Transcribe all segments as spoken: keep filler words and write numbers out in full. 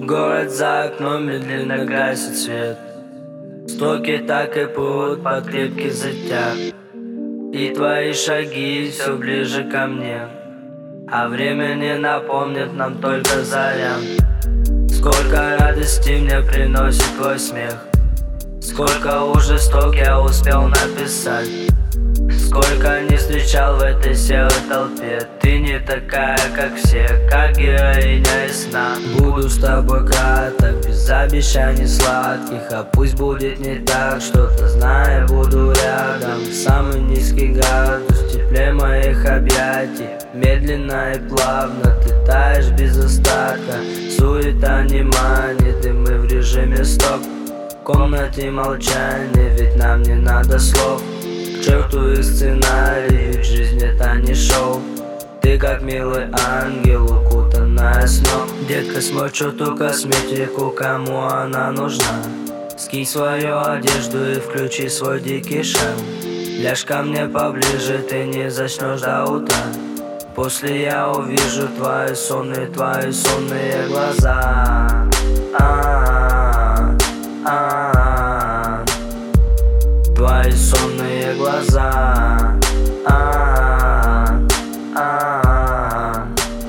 Город за окном медленно гасит свет. Строки так и плывут под крепкий затяг. И твои шаги все ближе ко мне, а время не напомнит нам только заря. Сколько радости мне приносит твой смех, сколько ужасток я успел написать, сколько не встречал в этой серой толпе. Ты не такая, как все, как героиня из сна. Буду с тобой краток, без обещаний сладких. А пусть будет не так, что-то зная, буду рядом. Самый низкий градус в тепле моих объятий. Медленно и плавно ты таешь без остатка. Суета не манит, и мы в режиме стоп. В комнате молчание, ведь нам не надо слов. К черту и сценарий, ведь жизнь это не шоу. Ты как милый ангел, укутанная сном. Детка, смочу ту косметику, кому она нужна. Скинь свою одежду и включи свой дикий шаг. Ляжь ко мне поближе, ты не заснешь до утра. После я увижу твои сонные, твои сонные глаза. А-а-а, а-а-а. Твои сонные глаза. А-а-а, а-а-а.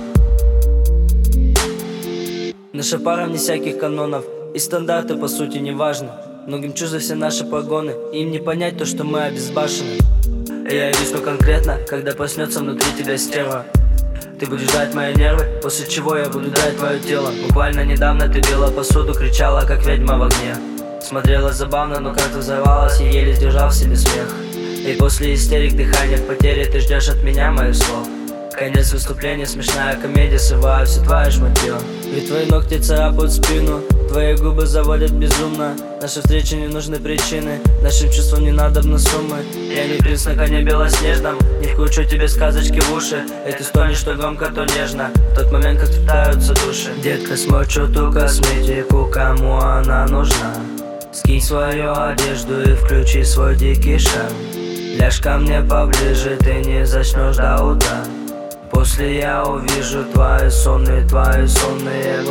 Наша пара вне всяких канонов, и стандарты по сути не важны. Многим чужды все наши погоны, и им не понять то, что мы обезбашены. Я весну конкретно, когда проснется внутри тебя стерва. Ты будешь ждать мои нервы, после чего я буду драть твое тело. Буквально недавно ты била посуду, кричала как ведьма в огне. Смотрела забавно, но как-то взорвалась, и еле сдержал в себе смех. И после истерик, дыхания в потере, ты ждешь от меня моих слов. Конец выступления, смешная комедия, срываю все твое шматье. Ведь твои ногти царапают спину, твои губы заводят безумно. Наши встречи не нужны причины, нашим чувствам не надобны суммы. Я не принц на коне белоснежном, не вкручу тебе сказочки в уши. И ты стонешь то громко, то нежно, в тот момент, как втаются души. Детка, смочу ту косметику, кому она нужна. Скинь свою одежду и включи свой дикий шаг. Ляжь ко мне поближе, ты не заснешь до утра. После я увижу твои сонные, твои сонные